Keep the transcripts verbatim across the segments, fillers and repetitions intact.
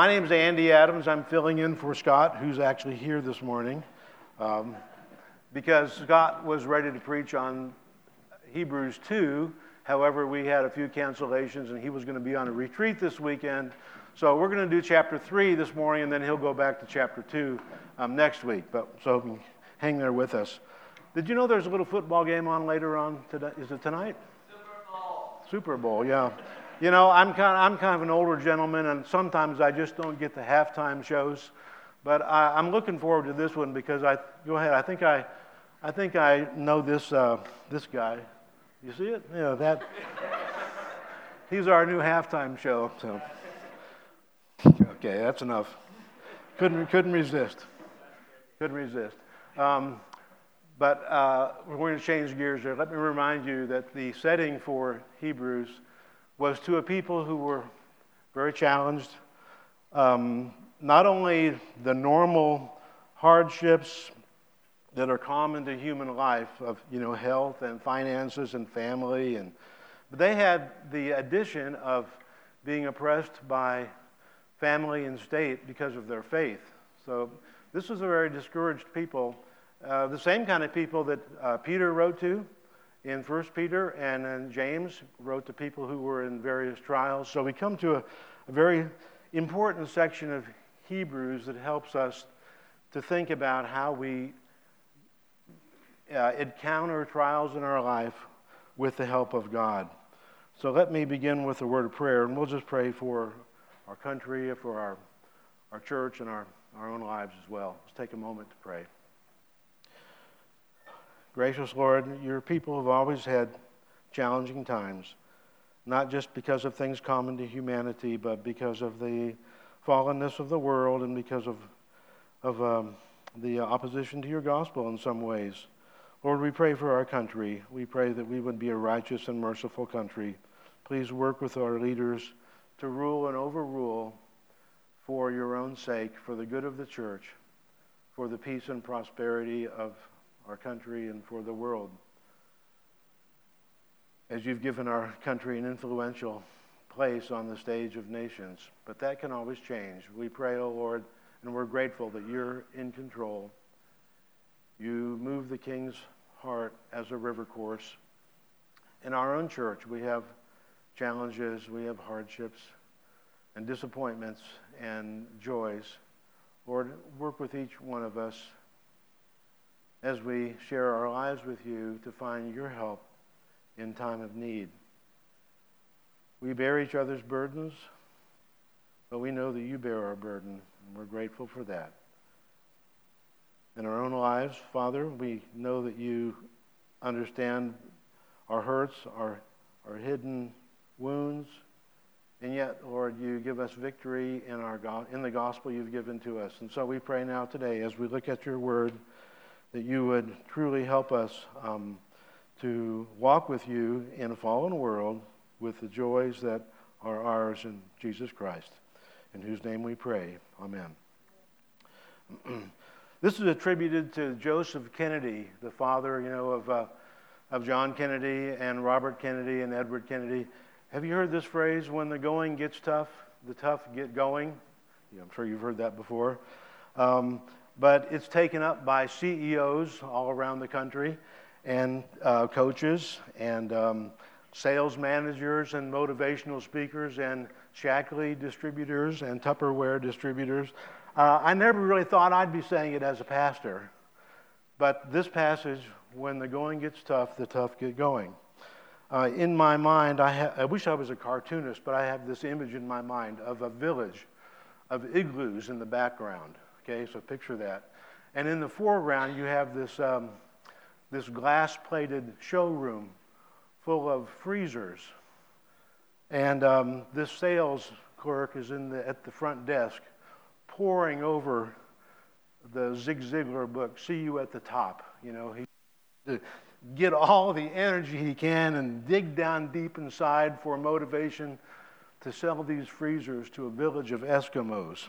My name is Andy Adams. I'm filling in for Scott, who's actually here this morning, um, because Scott was ready to preach on Hebrews two. However, we had a few cancellations, and he was going to be on a retreat this weekend. So we're going to do chapter three this morning, and then he'll go back to chapter two um, next week. But so hang there with us. Did you know there's a little football game on later on today? Is it tonight? Super Bowl. Super Bowl, yeah. You know, I'm kind of, I'm kind of an older gentleman, and sometimes I just don't get the halftime shows. But I, I'm looking forward to this one because I go ahead. I think I, I think I know this uh, this guy. You see it? Yeah, that. He's our new halftime show. So, okay, that's enough. Couldn't couldn't resist. Couldn't resist. Um, but uh, we're going to change gears here. Let me remind you that the setting for Hebrews was to a people who were very challenged. Um, not only the normal hardships that are common to human life of, you know, health and finances and family, and but they had the addition of being oppressed by family and state because of their faith. So this was a very discouraged people, uh, the same kind of people that uh, Peter wrote to in First Peter, and then James wrote to people who were in various trials. So we come to a, a very important section of Hebrews that helps us to think about how we uh, encounter trials in our life with the help of God. So let me begin with a word of prayer, and we'll just pray for our country, for our, our church, and our, our own lives as well. Let's take a moment to pray. Gracious Lord, your people have always had challenging times, not just because of things common to humanity, but because of the fallenness of the world and because of, of um, the opposition to your gospel in some ways. Lord, we pray for our country. We pray that we would be a righteous and merciful country. Please work with our leaders to rule and overrule for your own sake, for the good of the church, for the peace and prosperity of our country and for the world. As you've given our country an influential place on the stage of nations, but that can always change. We pray, O Lord, and we're grateful that you're in control. You move the king's heart as a river course. In our own church, we have challenges, we have hardships and disappointments and joys. Lord, work with each one of us as we share our lives with you to find your help in time of need. We bear each other's burdens, but we know that you bear our burden, and we're grateful for that. In our own lives, Father, we know that you understand our hurts, our, our hidden wounds, and yet, Lord, you give us victory in, our in the gospel you've given to us. And so we pray now today as we look at your word, that you would truly help us um, to walk with you in a fallen world with the joys that are ours in Jesus Christ, in whose name we pray. Amen. This is attributed to Joseph Kennedy, the father, you know, of uh, of John Kennedy and Robert Kennedy and Edward Kennedy. Have you heard this phrase, when the going gets tough, the tough get going? Yeah, I'm sure you've heard that before. Um, But it's taken up by C E Os all around the country and uh, coaches and um, sales managers and motivational speakers and Shackley distributors and Tupperware distributors. Uh, I never really thought I'd be saying it as a pastor, but this passage, when the going gets tough, the tough get going. Uh, in my mind, I, ha- I wish I was a cartoonist, but I have this image in my mind of a village of igloos in the background. Okay, so picture that. And in the foreground, you have this um, this glass-plated showroom full of freezers. And um, this sales clerk is in the at the front desk poring over the Zig Ziglar book, See You at the Top. You know, he to get all the energy he can and dig down deep inside for motivation to sell these freezers to a village of Eskimos.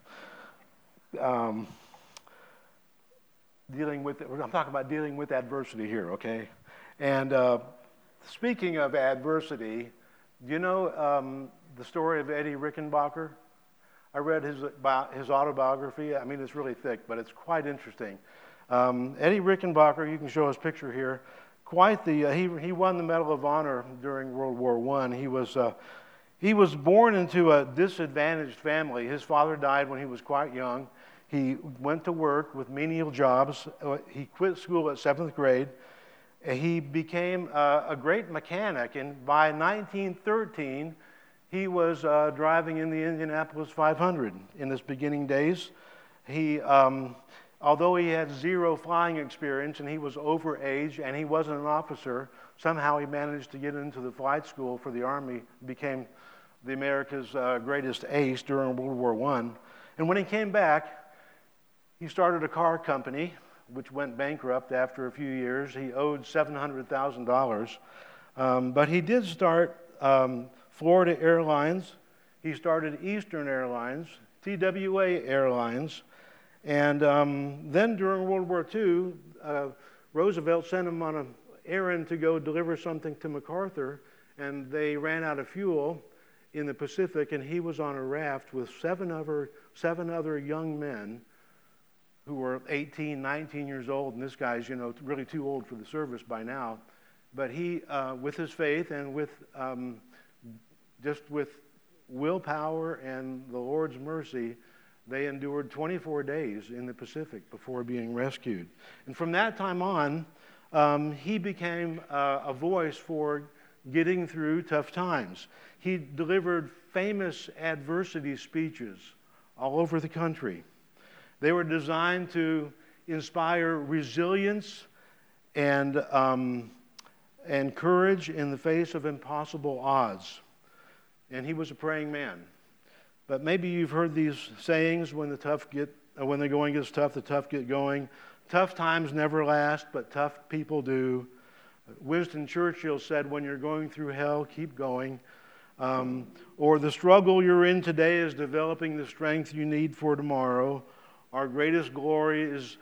Um, dealing with, I'm talking about dealing with adversity here, okay? And uh, speaking of adversity, do you know um, the story of Eddie Rickenbacker? I read his, his autobiography. I mean, it's really thick, but it's quite interesting. Um, Eddie Rickenbacker, you can show his picture here. Quite the, uh, he, he won the Medal of Honor during World War One. He was, uh, he was born into a disadvantaged family. His father died when he was quite young. He went to work with menial jobs. He quit school at seventh grade. He became uh, a great mechanic, and by nineteen thirteen, he was uh, driving in the Indianapolis five hundred in his beginning days. He, um, although he had zero flying experience and he was over age and he wasn't an officer, somehow he managed to get into the flight school for the Army, became the America's uh, greatest ace during World War One. And when he came back, he started a car company, which went bankrupt after a few years. He owed seven hundred thousand dollars. Um, but he did start um, Florida Airlines. He started Eastern Airlines, T W A Airlines. And um, then during World War Two, uh, Roosevelt sent him on an errand to go deliver something to MacArthur, and they ran out of fuel in the Pacific, and he was on a raft with seven other, seven other young men who were eighteen, nineteen years old, and this guy's, you know, really too old for the service by now. But he, uh, with his faith and with um, just with willpower and the Lord's mercy, they endured twenty-four days in the Pacific before being rescued. And from that time on, um, he became uh, a voice for getting through tough times. He delivered famous adversity speeches all over the country. They were designed to inspire resilience and, um, and courage in the face of impossible odds. And he was a praying man. But maybe you've heard these sayings, when the tough get, uh, when the going gets tough, the tough get going. Tough times never last, but tough people do. Winston Churchill said, when you're going through hell, keep going. Um, or the struggle you're in today is developing the strength you need for tomorrow. Our greatest glory is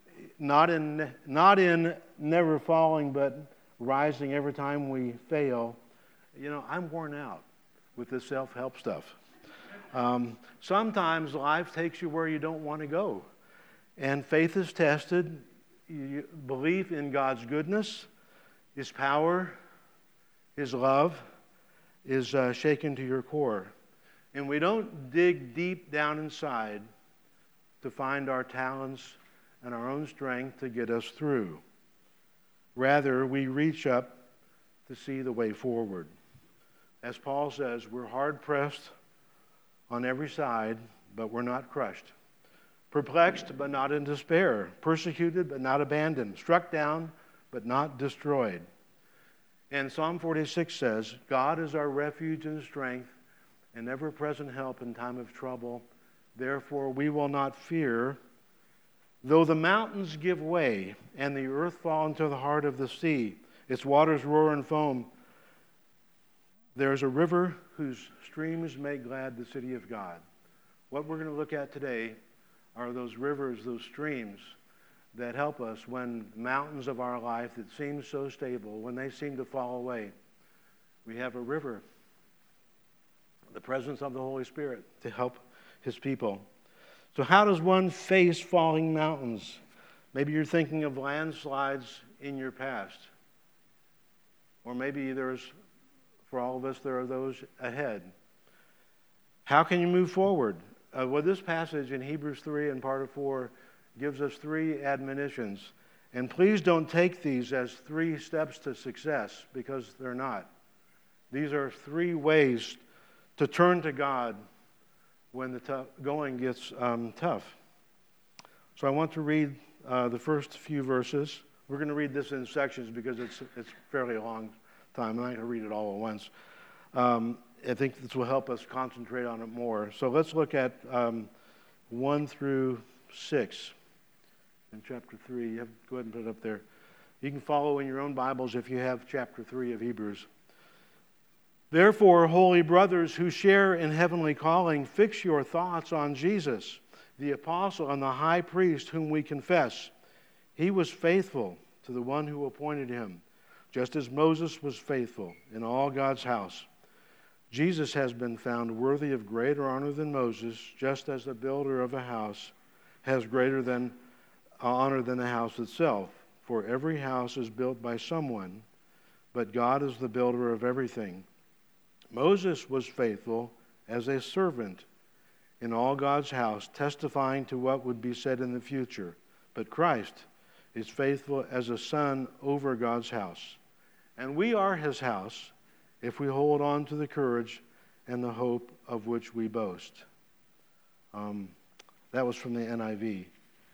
not in, not in never falling, but rising every time we fail. You know, I'm worn out with this self-help stuff. Um, sometimes life takes you where you don't want to go. And faith is tested. You, belief in God's goodness, His power, His love is uh, shaken to your core. And we don't dig deep down inside to find our talents and our own strength to get us through. Rather, we reach up to see the way forward. As Paul says, we're hard-pressed on every side, but we're not crushed. Perplexed, but not in despair. Persecuted, but not abandoned. Struck down, but not destroyed. And Psalm forty-six says, God is our refuge and strength, and ever-present help in time of trouble. Therefore, we will not fear, though the mountains give way and the earth fall into the heart of the sea, its waters roar and foam. There is a river whose streams make glad the city of God. What we're going to look at today are those rivers, those streams that help us when mountains of our life that seem so stable, when they seem to fall away. We have a river, the presence of the Holy Spirit to help His people. So how does one face falling mountains? Maybe you're thinking of landslides in your past. Or maybe there's, for all of us, there are those ahead. How can you move forward? Uh, well, this passage in Hebrews three and part of four gives us three admonitions. And please don't take these as three steps to success, because they're not. These are three ways to turn to God when the tough, going gets um, tough. So I want to read uh, the first few verses. We're going to read this in sections because it's it's fairly a long time. I'm not going to read it all at once. Um, I think this will help us concentrate on it more. So let's look at um, one through six in chapter three. You have, go ahead and put it up there. You can follow in your own Bibles if you have chapter three of Hebrews. Therefore, holy brothers who share in heavenly calling, fix your thoughts on Jesus, the apostle and the high priest whom we confess. He was faithful to the one who appointed him, just as Moses was faithful in all God's house. Jesus has been found worthy of greater honor than Moses, just as the builder of a house has greater than honor than the house itself. For every house is built by someone, but God is the builder of everything. Moses was faithful as a servant in all God's house, testifying to what would be said in the future. But Christ is faithful as a son over God's house. And we are his house if we hold on to the courage and the hope of which we boast. Um, that was from the N I V.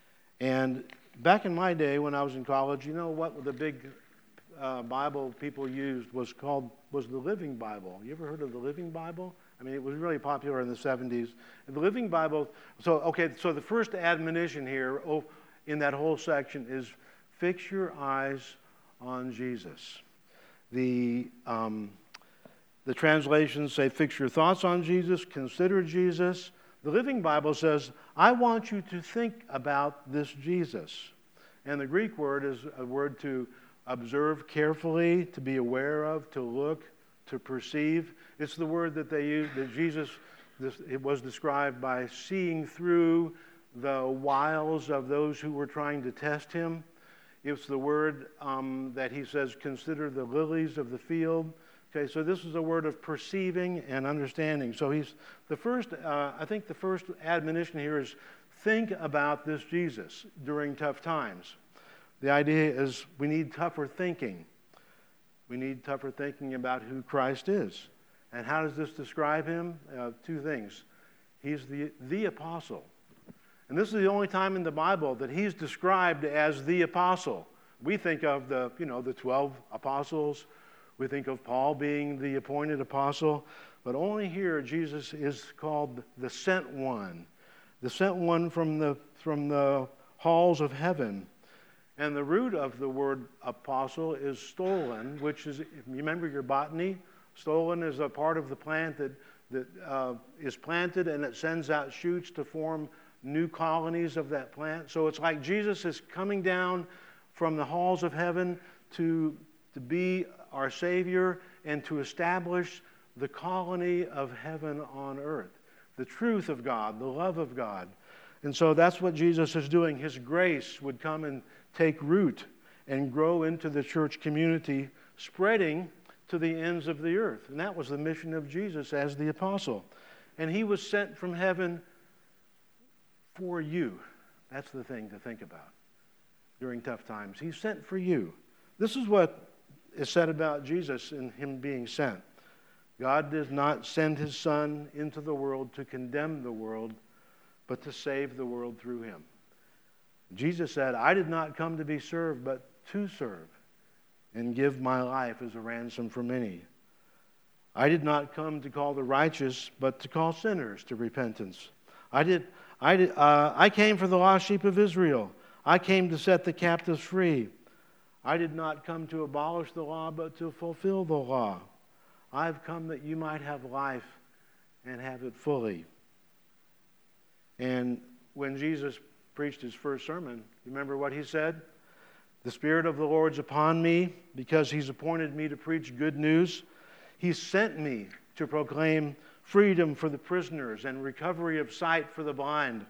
And back in my day when I was in college, you know what the big uh, Bible people used was called, was the Living Bible. You ever heard of the Living Bible? I mean, it was really popular in the seventies. And the Living Bible, so, okay, so the first admonition here oh, in that whole section is fix your eyes on Jesus. The, um, the translations say fix your thoughts on Jesus, consider Jesus. The Living Bible says, I want you to think about this Jesus. And the Greek word is a word to observe carefully, to be aware of, to look, to perceive. It's the word that they use, that Jesus, this, it was described by seeing through the wiles of those who were trying to test him. It's the word um, that he says, consider the lilies of the field. Okay, so this is a word of perceiving and understanding. So he's the first, uh, I think the first admonition here is think about this Jesus during tough times. The idea is we need tougher thinking. We need tougher thinking about who Christ is. And how does this describe him? Uh, two things. He's the, the apostle. And this is the only time in the Bible that he's described as the apostle. We think of the, you know, the twelve apostles. We think of Paul being the appointed apostle. But only here Jesus is called the sent one. The sent one from the, from the halls of heaven. And the root of the word apostle is stolen, which is, if you remember your botany, stolen is a part of the plant that, that uh, is planted and it sends out shoots to form new colonies of that plant. So it's like Jesus is coming down from the halls of heaven to, to be our Savior and to establish the colony of heaven on earth. The truth of God, the love of God. And so that's what Jesus is doing. His grace would come and take root and grow into the church community, spreading to the ends of the earth. And that was the mission of Jesus as the apostle. And he was sent from heaven for you. That's the thing to think about during tough times. He's sent for you. This is what is said about Jesus and him being sent. God did not send his Son into the world to condemn the world, but to save the world through him. Jesus said, I did not come to be served, but to serve and give my life as a ransom for many. I did not come to call the righteous, but to call sinners to repentance. I did. I did. Uh, I came for the lost sheep of Israel. I came to set the captives free. I did not come to abolish the law, but to fulfill the law. I've come that you might have life and have it fully. And when Jesus preached his first sermon, remember what he said? The Spirit of the Lord's upon me because he's appointed me to preach good news. He sent me to proclaim freedom for the prisoners and recovery of sight for the blind,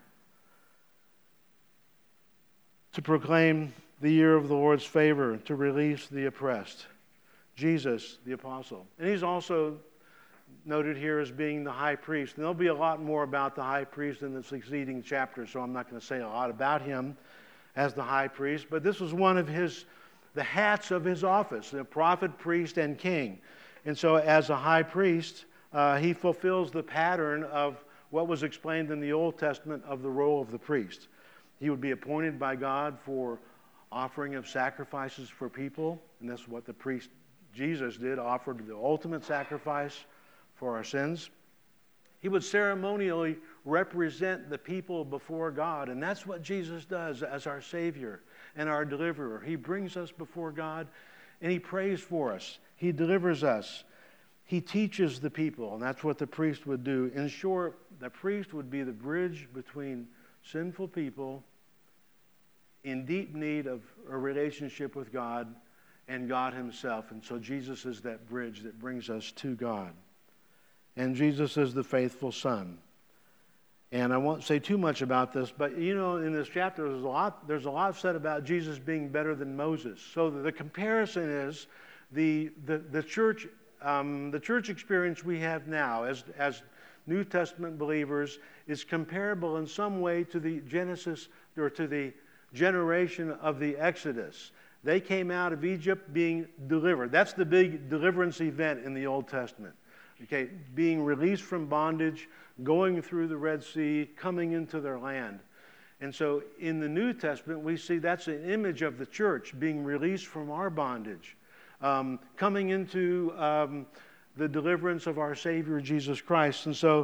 to proclaim the year of the Lord's favor, to release the oppressed. Jesus, the apostle. And he's also noted here as being the high priest. And there'll be a lot more about the high priest in the succeeding chapter, so I'm not going to say a lot about him as the high priest. But this was one of his, the hats of his office, the prophet, priest, and king. And so as a high priest, uh, he fulfills the pattern of what was explained in the Old Testament of the role of the priest. He would be appointed by God for offering of sacrifices for people, and that's what the priest Jesus did, offered the ultimate sacrifice for our sins. He would ceremonially represent the people before God, and that's what Jesus does as our Savior and our deliverer. He brings us before God, and he prays for us. He delivers us. He teaches the people, and that's what the priest would do. In short, the priest would be the bridge between sinful people in deep need of a relationship with God and God himself. And so Jesus is that bridge that brings us to God. and Jesus is the faithful Son. And I won't say too much about this, but you know, in this chapter, there's a lot, there's a lot said about Jesus being better than Moses. So the comparison is the the, the church um, the church experience we have now as as New Testament believers is comparable in some way to the Genesis or to the generation of the Exodus. They came out of Egypt being delivered. That's the big deliverance event in the Old Testament. Okay, being released from bondage, going through the Red Sea, coming into their land. And so in the New Testament, we see that's an image of the church being released from our bondage, um, coming into um, the deliverance of our Savior, Jesus Christ. And so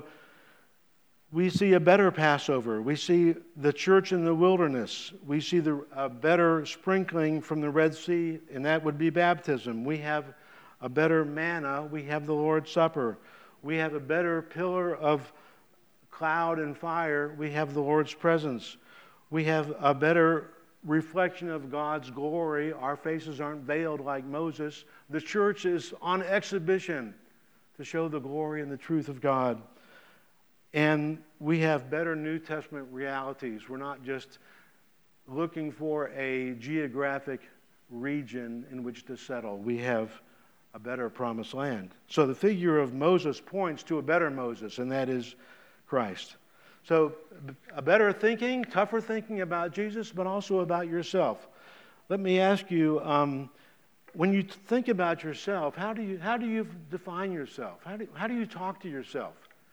we see a better Passover. We see the church in the wilderness. We see the a better sprinkling from the Red Sea, and that would be baptism. We have a better manna. We have the Lord's Supper. We have a better pillar of cloud and fire. We have the Lord's presence. We have a better reflection of God's glory. Our faces aren't veiled like Moses. The church is on exhibition to show the glory and the truth of God. And we have better New Testament realities. We're not just looking for a geographic region in which to settle. We have a better promised land. So the figure of Moses points to a better Moses, and that is Christ. So a better thinking, tougher thinking about Jesus, but also about yourself. Let me ask you, um, when you think about yourself, how do you how do you define yourself? How do, how do you talk to yourself?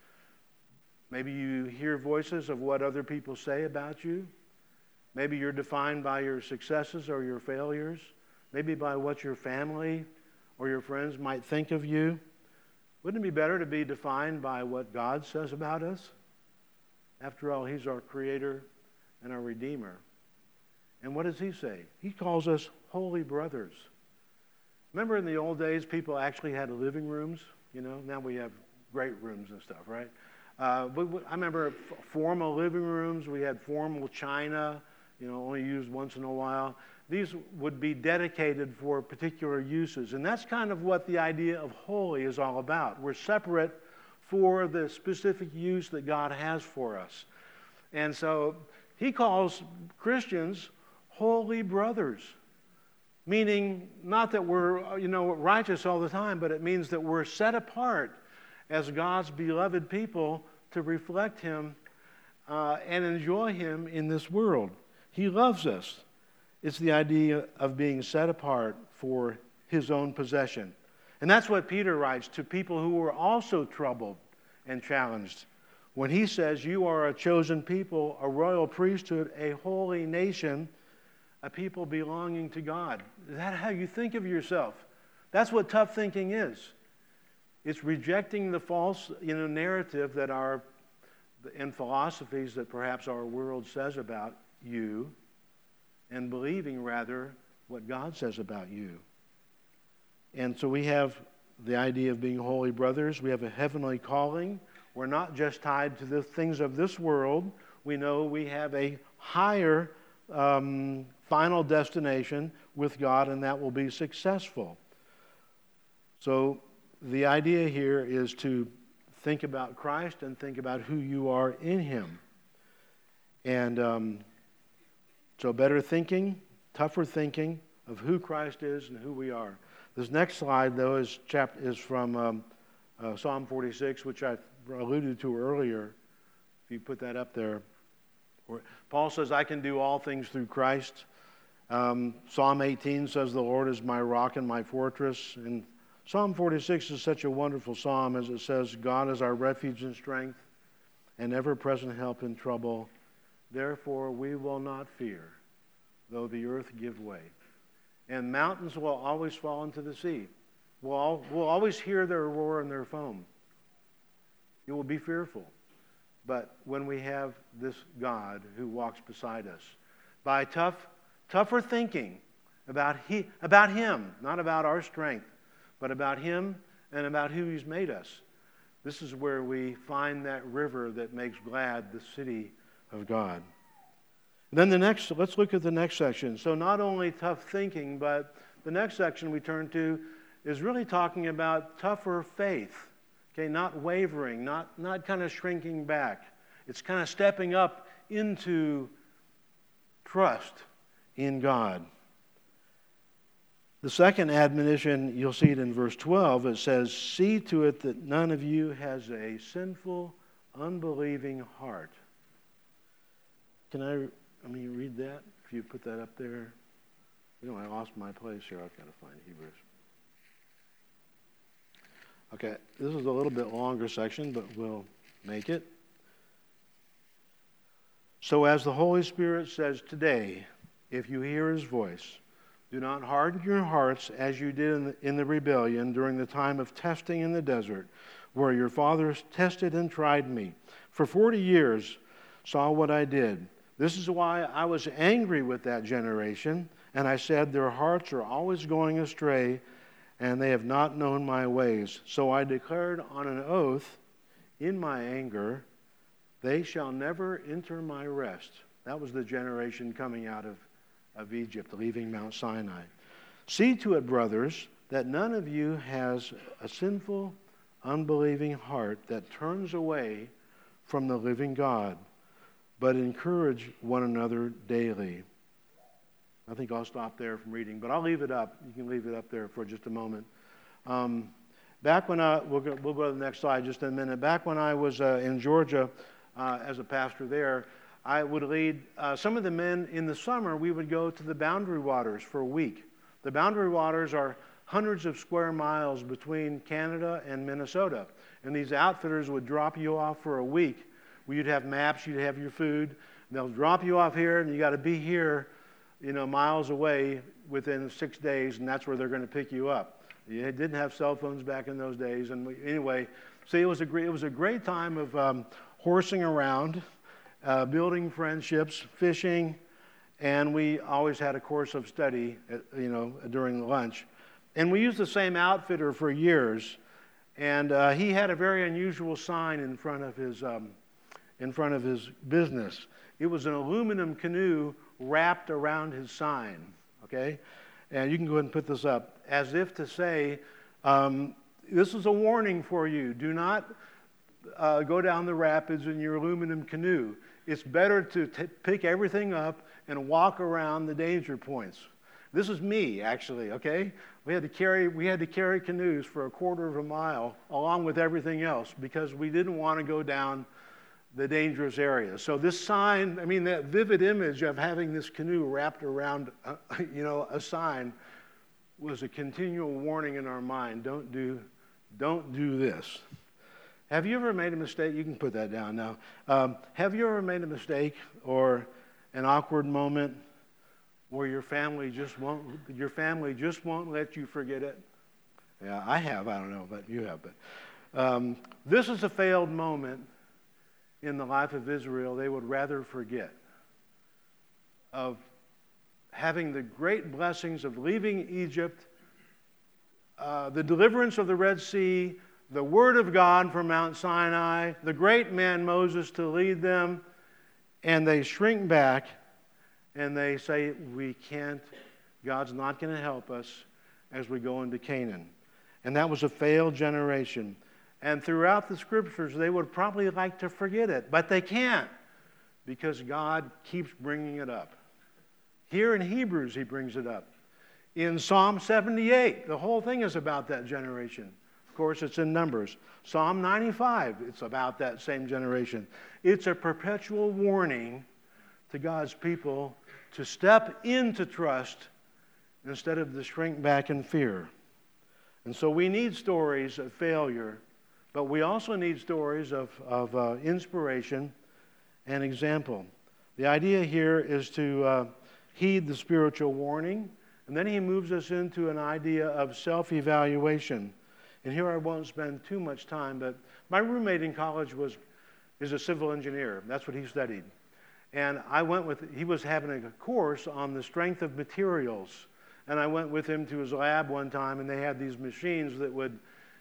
Maybe you hear voices of what other people say about you. Maybe you're defined by your successes or your failures. Maybe by what your family or your friends might think of you. Wouldn't it be better to be defined by what God says about us? After all, He's our Creator and our Redeemer. And what does He say? He calls us holy brothers. Remember in the old days, people actually had living rooms? You know, now we have great rooms and stuff, right? Uh, but I remember formal living rooms. We had formal china, you know, only used once in a while. These would be dedicated for particular uses. And that's kind of what the idea of holy is all about. We're separate for the specific use that God has for us. And so He calls Christians holy brothers, meaning not that we're, you know, righteous all the time, but it means that we're set apart as God's beloved people to reflect Him uh, and enjoy Him in this world. He loves us. It's the idea of being set apart for His own possession. And that's what Peter writes to people who are also troubled and challenged. When he says, you are a chosen people, a royal priesthood, a holy nation, a people belonging to God. Is that how you think of yourself? That's what tough thinking is. It's rejecting the false, you know, narrative that our, and philosophies that perhaps our world says about you, and believing, rather, what God says about you. And so we have the idea of being holy brothers. We have a heavenly calling. We're not just tied to the things of this world. We know we have a higher um, final destination with God, and that will be successful. So the idea here is to think about Christ and think about who you are in Him. And um, so better thinking, tougher thinking of who Christ is and who we are. This next slide, though, is, chap- is from um, uh, Psalm forty-six, which I alluded to earlier. If you put that up there. Paul says, I can do all things through Christ. Um, Psalm eighteen says, the Lord is my rock and my fortress. And Psalm forty-six is such a wonderful psalm as it says, God is our refuge and strength and ever-present help in trouble. Therefore we will not fear, though the earth give way. And mountains will always fall into the sea. We'll, all, we'll always hear their roar and their foam. You will be fearful. But when we have this God who walks beside us, by tough, tougher thinking about, he, about Him, not about our strength, but about Him and about who He's made us, this is where we find that river that makes glad the city of God. And then the next, let's look at the next section. So not only tough thinking, but the next section we turn to is really talking about tougher faith. Okay, not wavering, not, not kind of shrinking back. It's kind of stepping up into trust in God. The second admonition, you'll see it in verse twelve. It says, see to it that none of you has a sinful, unbelieving heart. Can I, I mean, read that? If you put that up there. You know, I lost my place here. I've got to find Hebrews. Okay, this is a little bit longer section, but we'll make it. So as the Holy Spirit says today, if you hear his voice, do not harden your hearts as you did in the, in the rebellion during the time of testing in the desert, where your fathers tested and tried me. For forty years saw what I did. This is why I was angry with that generation, and I said, their hearts are always going astray, and they have not known my ways. So I declared on an oath in my anger, they shall never enter my rest. That was the generation coming out of, of Egypt, leaving Mount Sinai. See to it, brothers, that none of you has a sinful, unbelieving heart that turns away from the living God, but encourage one another daily. I think I'll stop there from reading, but I'll leave it up. You can leave it up there for just a moment. Um, back when I, we'll go, we'll go to the next slide just in a minute. Back when I was uh, in Georgia uh, as a pastor there, I would lead uh, some of the men in the summer. We would go to the Boundary Waters for a week. The Boundary Waters are hundreds of square miles between Canada and Minnesota, and these outfitters would drop you off for a week. Where you'd have maps, you'd have your food, and they'll drop you off here, and you got to be here, you know, miles away within six days, and that's where they're going to pick you up. You didn't have cell phones back in those days, and we, anyway, see, it was a great, it was a great time of um, horsing around, uh, building friendships, fishing, and we always had a course of study, at, you know, during lunch, and we used the same outfitter for years, and uh, he had a very unusual sign in front of his um, in front of his business. It was an aluminum canoe wrapped around his sign, okay? And you can go ahead and put this up, as if to say, um, this is a warning for you. Do not uh, go down the rapids in your aluminum canoe. It's better to t- pick everything up and walk around the danger points. This is me, actually, okay? We had to carry, we had to carry canoes for a quarter of a mile along with everything else because we didn't want to go down the dangerous areas. So this sign, I mean, that vivid image of having this canoe wrapped around, uh, you know, a sign was a continual warning in our mind. Don't do, don't do this. Have you ever made a mistake? You can put that down now. Um, have you ever made a mistake or an awkward moment where your family just won't, your family just won't let you forget it? Yeah, I have. I don't know, but you have. But um, this is a failed moment in the life of Israel. They would rather forget of having the great blessings of leaving Egypt, uh, the deliverance of the Red Sea, the Word of God from Mount Sinai, the great man Moses to lead them, and they shrink back and they say, we can't, God's not going to help us as we go into Canaan. And that was a failed generation. And throughout the scriptures, they would probably like to forget it, but they can't because God keeps bringing it up. Here in Hebrews, he brings it up. In Psalm seventy-eight, the whole thing is about that generation. Of course, it's in Numbers. Psalm ninety-five, it's about that same generation. It's a perpetual warning to God's people to step into trust instead of to shrink back in fear. And so we need stories of failure, but we also need stories of, of uh, inspiration and example. The idea here is to uh, heed the spiritual warning, and then he moves us into an idea of self-evaluation. And here I won't spend too much time, but my roommate in college was is a civil engineer. That's what he studied. And I went with, he was having a course on the strength of materials. And I went with him to his lab one time, and they had these machines that would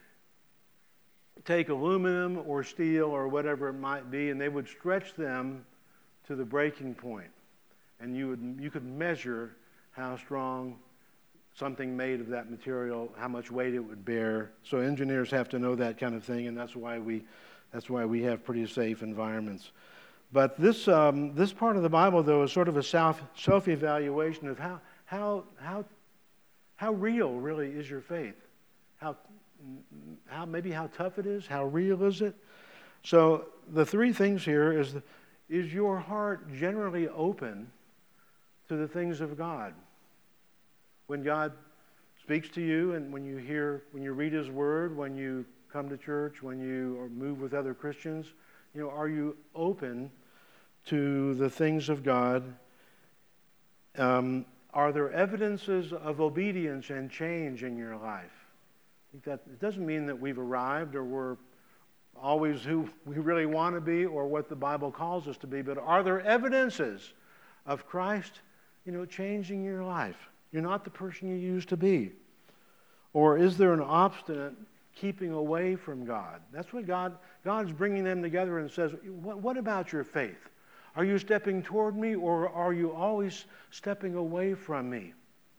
take aluminum or steel or whatever it might be, and they would stretch them to the breaking point. And you would you could measure how strong something made of that material, how much weight it would bear. So engineers have to know that kind of thing, and that's why we, that's why we have pretty safe environments. But this um, this part of the Bible, though, is sort of a self self evaluation of how how how how real really is your faith, how how maybe how tough it is, how real is it. So the three things here is the, is your heart generally open to the things of God? When God speaks to you, and when you hear, when you read His Word, when you come to church, when you move with other Christians, you know, are you open to the things of God? Um, are there evidences of obedience and change in your life? I think that it doesn't mean that we've arrived or we're always who we really want to be or what the Bible calls us to be, but are there evidences of Christ, you know, changing your life? You're not the person you used to be. Or is there an obstinate keeping away from God? That's what God, God's bringing them together and says, what, what about your faith? Are you stepping toward me, or are you always stepping away from me?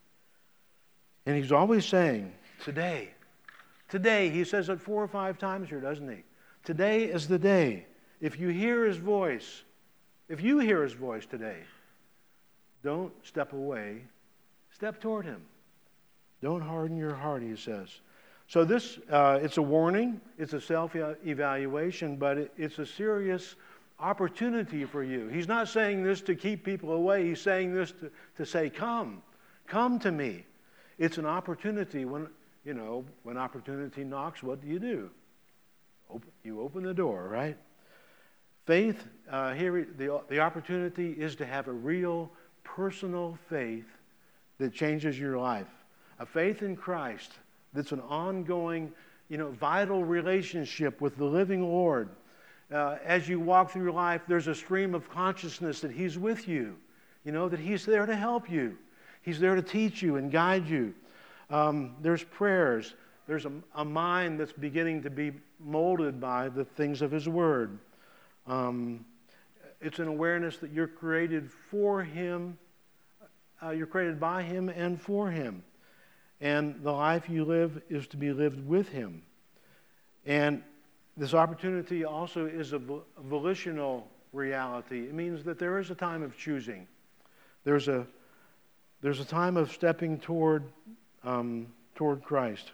And He's always saying, today, today, He says it four or five times here, doesn't He? Today is the day. If you hear His voice, if you hear His voice today, don't step away. Step toward Him. Don't harden your heart, He says. So this, uh, it's a warning, it's a self-evaluation, but it, it's a serious opportunity for you. He's not saying this to keep people away. He's saying this to, to say, come, come to me. It's an opportunity. When, you know, when opportunity knocks, what do you do? Open, you open the door, right? Faith, uh, here, the, the opportunity is to have a real personal faith that changes your life. A faith in Christ that's an ongoing, you know, vital relationship with the living Lord. Uh, as you walk through life, there's a stream of consciousness that He's with you. You know, that He's there to help you. He's there to teach you and guide you. Um, there's prayers. There's a, a mind that's beginning to be molded by the things of His Word. Um, it's an awareness that you're created for Him. Uh, you're created by Him and for Him. And the life you live is to be lived with Him. And this opportunity also is a volitional reality. It means that there is a time of choosing. There's a, there's a time of stepping toward, um, toward Christ.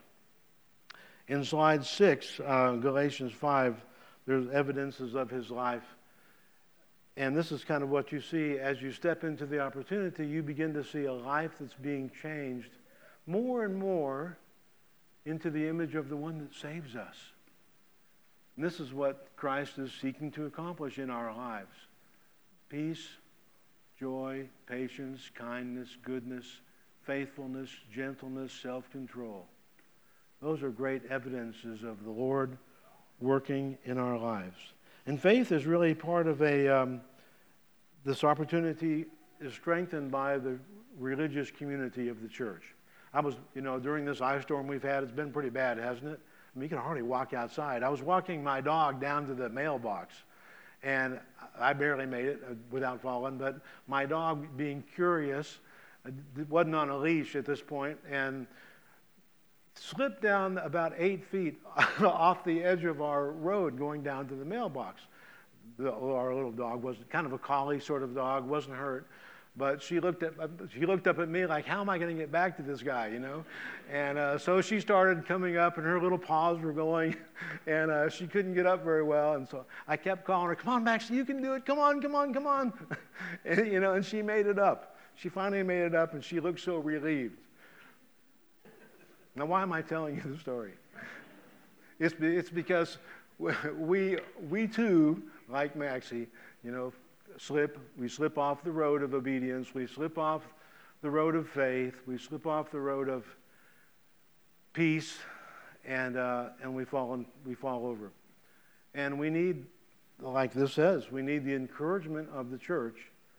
In slide six, uh, Galatians five, there's evidences of His life. And this is kind of what you see as you step into the opportunity. You begin to see a life that's being changed more and more into the image of the one that saves us. And this is what Christ is seeking to accomplish in our lives. Peace, joy, patience, kindness, goodness, faithfulness, gentleness, self-control. Those are great evidences of the Lord working in our lives. And faith is really part of a, um, this opportunity is strengthened by the religious community of the church. I was, you know, during this ice storm we've had, it's been pretty bad, hasn't it? I mean, you can hardly walk outside. I was walking my dog down to the mailbox, and I barely made it without falling, but my dog, being curious, wasn't on a leash at this point, and slipped down about eight feet off the edge of our road going down to the mailbox. The, our little dog was kind of a collie sort of dog, wasn't hurt. But she looked at she looked up at me like, how am I going to get back to this guy, you know? And uh, so she started coming up, and her little paws were going, and uh, she couldn't get up very well. And so I kept calling her, come on, Max, you can do it. Come on, come on, come on. and, you know, and she made it up. She finally made it up, and she looked so relieved. Now, why am I telling you the story? It's, it's because we, we too, like Maxie, you know, slip, we slip off the road of obedience, we slip off the road of faith, we slip off the road of peace, and uh, and we fall in, we fall over. And we need, like this says, we need the encouragement of the church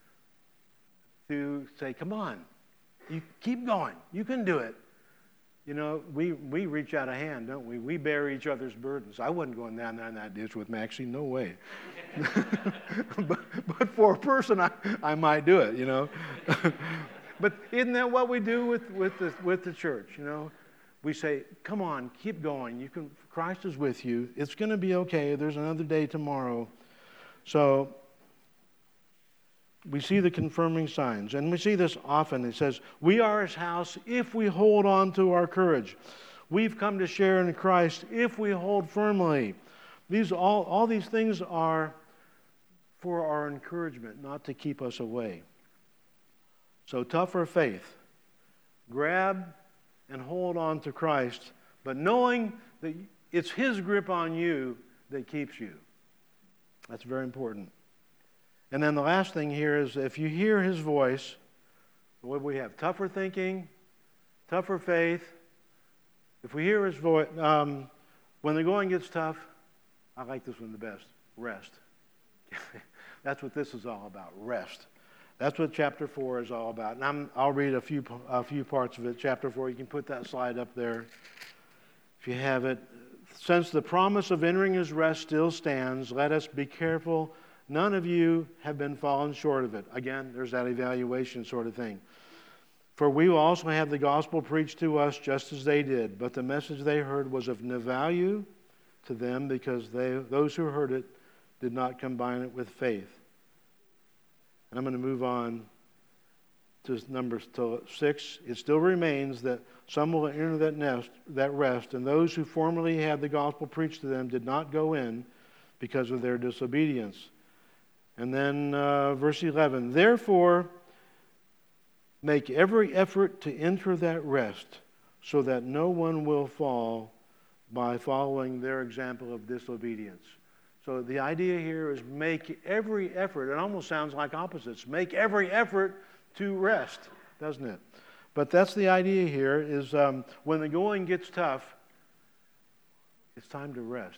to say, come on, you keep going, you can do it. You know, we, we reach out a hand, don't we? We bear each other's burdens. I wasn't going down there in that ditch with Maxie, no way. but, but for a person, I, I might do it, you know. But isn't that what we do with, with, the, with the church, you know? We say, come on, keep going. You can. Christ is with you. It's going to be okay. There's another day tomorrow. So we see the confirming signs. And we see this often. It says, we are his house if we hold on to our courage. We've come to share in Christ if we hold firmly. These all, all these things are for our encouragement, not to keep us away. So tougher faith. Grab and hold on to Christ, but knowing that it's his grip on you that keeps you. That's very important. And then the last thing here is if you hear his voice, what do we have? Tougher thinking, tougher faith. If we hear his voice, um, when the going gets tough, I like this one the best, rest. That's what this is all about, rest. That's what chapter four is all about. And I'm, I'll read a few, a few parts of it. Chapter four, you can put that slide up there if you have it. Since the promise of entering his rest still stands, let us be careful. None of you have been fallen short of it. Again, there's that evaluation sort of thing. For we will also have the gospel preached to us just as they did. But the message they heard was of no value to them because they, those who heard it did not combine it with faith. And I'm going to move on to number six. It still remains that some will enter that nest, that rest, and those who formerly had the gospel preached to them did not go in because of their disobedience. And then uh, verse eleven, therefore make every effort to enter that rest so that no one will fall by following their example of disobedience. So the idea here is make every effort. It almost sounds like opposites. Make every effort to rest, doesn't it? But that's the idea here is um, when the going gets tough, it's time to rest.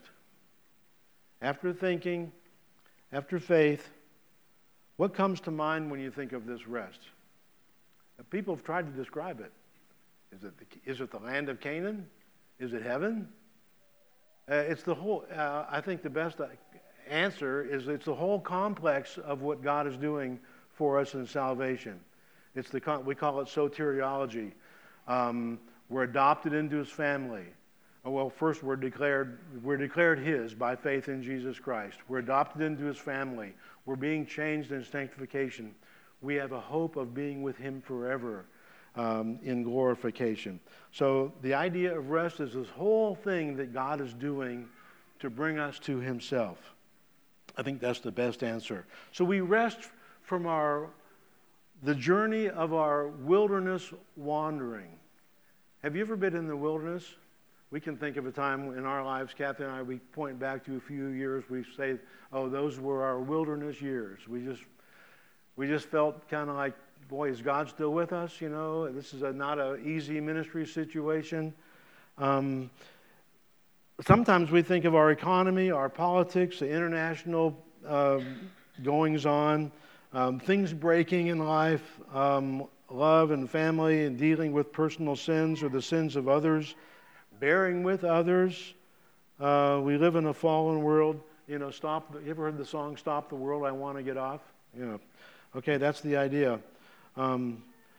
After thinking, after faith, what comes to mind when you think of this rest? People have tried to describe it. Is it the, is it the land of Canaan? Is it heaven? Uh, it's the whole, uh, I think the best answer is it's the whole complex of what God is doing for us in salvation. It's the we call it soteriology. Um, we're adopted into his family. Well, first we're declared we're declared his by faith in Jesus Christ. We're adopted into his family. We're being changed in sanctification. We have a hope of being with him forever. Um, in glorification. So the idea of rest is this whole thing that God is doing to bring us to himself. I think that's the best answer. So we rest from our the journey of our wilderness wandering. Have you ever been in the wilderness? We can think of a time in our lives, Kathy and I, we point back to a few years, we say, oh, those were our wilderness years. We just we just felt kind of like, boy, is God still with us? You know, this is a, not an easy ministry situation. Um, sometimes we think of our economy, our politics, the international uh, goings on, um, things breaking in life, um, love and family, and dealing with personal sins or the sins of others, bearing with others. Uh, we live in a fallen world. You know, stop. You ever heard the song "Stop the World, I Want to Get Off"? You know, okay, that's the idea. Um,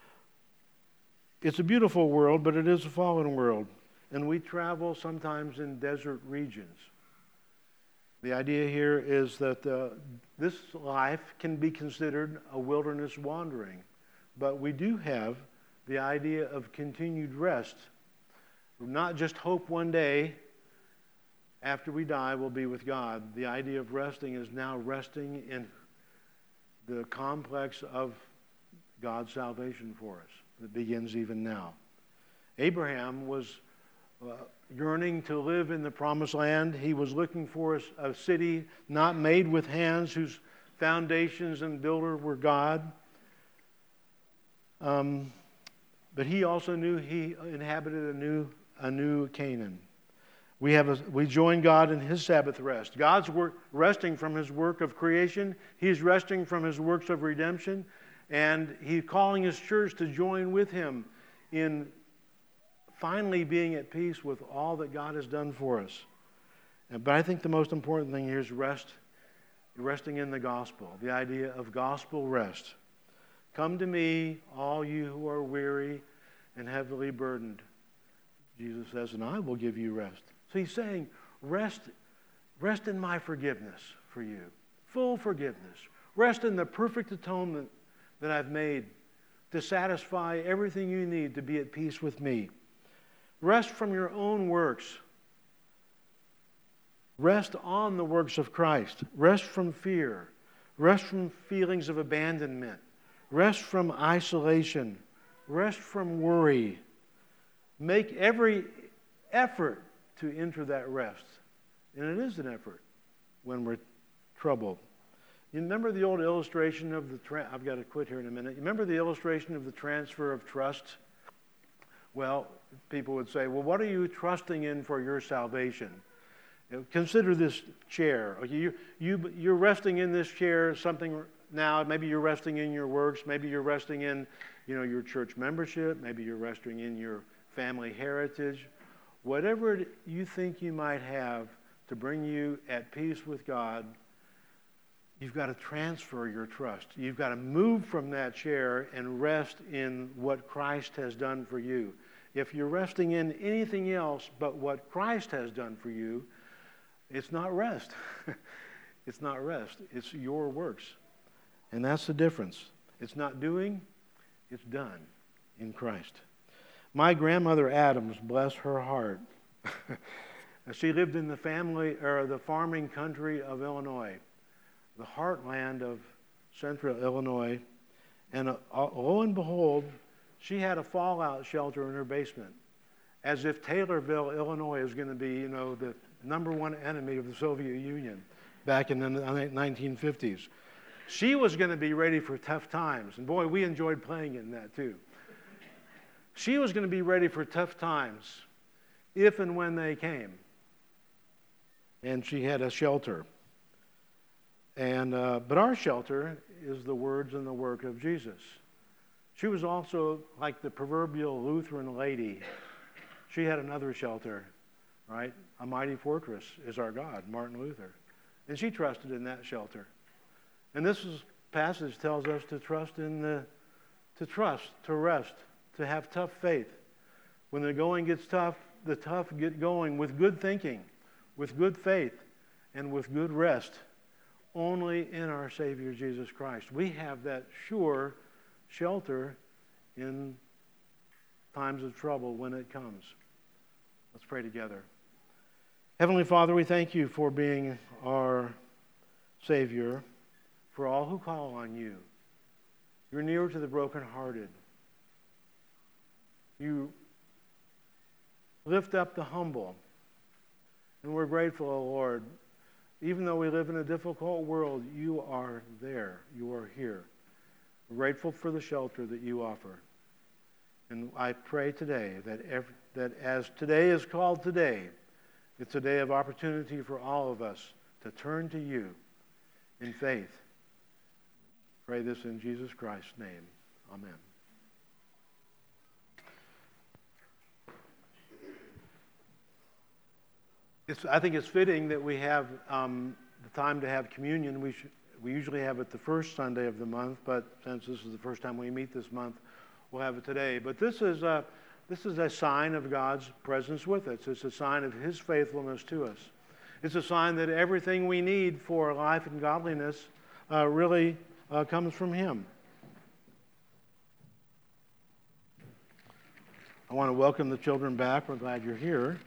it's a beautiful world, but it is a fallen world. And we travel sometimes in desert regions. The idea here is that uh, this life can be considered a wilderness wandering. But we do have the idea of continued rest. Not just hope one day after we die we'll be with God. The idea of resting is now resting in the complex of God's salvation for us that begins even now. Abraham was uh, yearning to live in the promised land. He was looking for a, a city not made with hands, whose foundations and builder were God. Um, but he also knew he inhabited a new a new Canaan. We have a, we join God in his Sabbath rest. God's work, resting from his work of creation. He's resting from his works of redemption. And he's calling his church to join with him in finally being at peace with all that God has done for us. But I think the most important thing here is rest, resting in the gospel, the idea of gospel rest. Come to me, all you who are weary and heavily burdened. Jesus says, and I will give you rest. So he's saying, rest, rest in my forgiveness for you. Full forgiveness. Rest in the perfect atonement that I've made to satisfy everything you need to be at peace with me. Rest from your own works. Rest on the works of Christ. Rest from fear. Rest from feelings of abandonment. Rest from isolation. Rest from worry. Make every effort to enter that rest. And it is an effort when we're troubled. You remember the old illustration of the... Tra- I've got to quit here in a minute. You remember the illustration of the transfer of trust? Well, people would say, well, what are you trusting in for your salvation? You know, consider this chair. Okay, you, you, you're resting in this chair, something now, maybe you're resting in your works, maybe you're resting in, you know, your church membership, maybe you're resting in your family heritage. Whatever you think you might have to bring you at peace with God, you've got to transfer your trust. You've got to move from that chair and rest in what Christ has done for you. If you're resting in anything else but what Christ has done for you, it's not rest. It's not rest. It's your works. And that's the difference. It's not doing, it's done in Christ. My grandmother Adams, bless her heart, she lived in the family or the farming country of Illinois, the heartland of central Illinois. And uh, lo and behold, she had a fallout shelter in her basement, as if Taylorville, Illinois, is going to be, you know, the number one enemy of the Soviet Union back in the nineteen fifties. She was going to be ready for tough times. And boy, we enjoyed playing in that too. She was going to be ready for tough times if and when they came. And she had a shelter. And uh, but our shelter is the words and the work of Jesus. She was also like the proverbial Lutheran lady. She had another shelter, right? A mighty fortress is our God, Martin Luther. And she trusted in that shelter. And this is, passage tells us to trust in the, to trust, to rest, to have tough faith. When the going gets tough, the tough get going with good thinking, with good faith, and with good rest, only in our Savior Jesus Christ. We have that sure shelter in times of trouble when it comes. Let's pray together. Heavenly Father, we thank you for being our Savior, for all who call on you. You're near to the brokenhearted. You lift up the humble. And we're grateful, O Lord. Even though we live in a difficult world, you are there. You are here. We're grateful for the shelter that you offer. And I pray today that, every, that as today is called today, it's a day of opportunity for all of us to turn to you in faith. Pray this in Jesus Christ's name. Amen. It's, I think it's fitting that we have um, the time to have communion. We, should, we usually have it the first Sunday of the month, but since this is the first time we meet this month, we'll have it today. But this is a, this is a sign of God's presence with us. It's a sign of his faithfulness to us. It's a sign that everything we need for life and godliness uh, really uh, comes from him. I want to welcome the children back. We're glad you're here.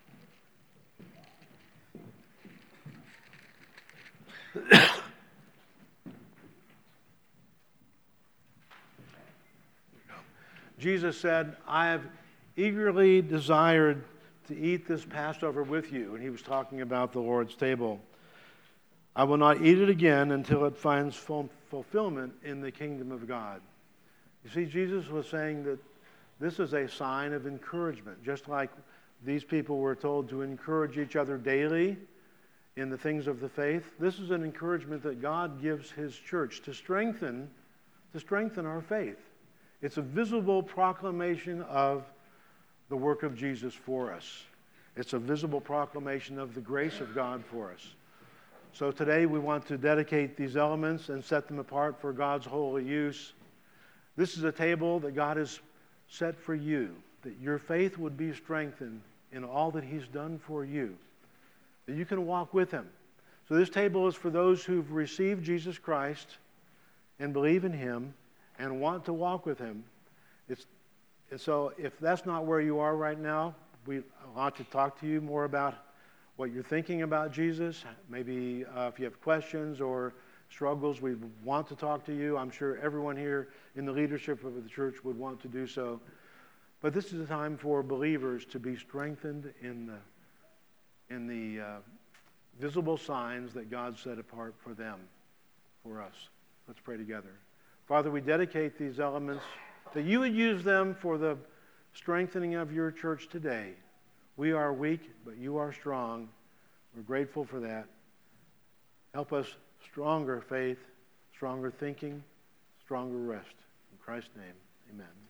Jesus said, I have eagerly desired to eat this Passover with you. And he was talking about the Lord's table. I will not eat it again until it finds ful- fulfillment in the kingdom of God. You see, Jesus was saying that this is a sign of encouragement. Just like these people were told to encourage each other daily in the things of the faith, this is an encouragement that God gives his church to strengthen, to strengthen our faith. It's a visible proclamation of the work of Jesus for us. It's a visible proclamation of the grace of God for us. So today we want to dedicate these elements and set them apart for God's holy use. This is a table that God has set for you, that your faith would be strengthened in all that He's done for you, that you can walk with Him. So this table is for those who've received Jesus Christ and believe in Him and want to walk with Him. It's, and so if that's not where you are right now, we want to talk to you more about what you're thinking about Jesus. Maybe uh, if you have questions or struggles, we want to talk to you. I'm sure everyone here in the leadership of the church would want to do so. But this is a time for believers to be strengthened in the, in the uh, visible signs that God set apart for them, for us. Let's pray together. Father, we dedicate these elements that you would use them for the strengthening of your church today. We are weak, but you are strong. We're grateful for that. Help us stronger faith, stronger thinking, stronger rest. In Christ's name, amen.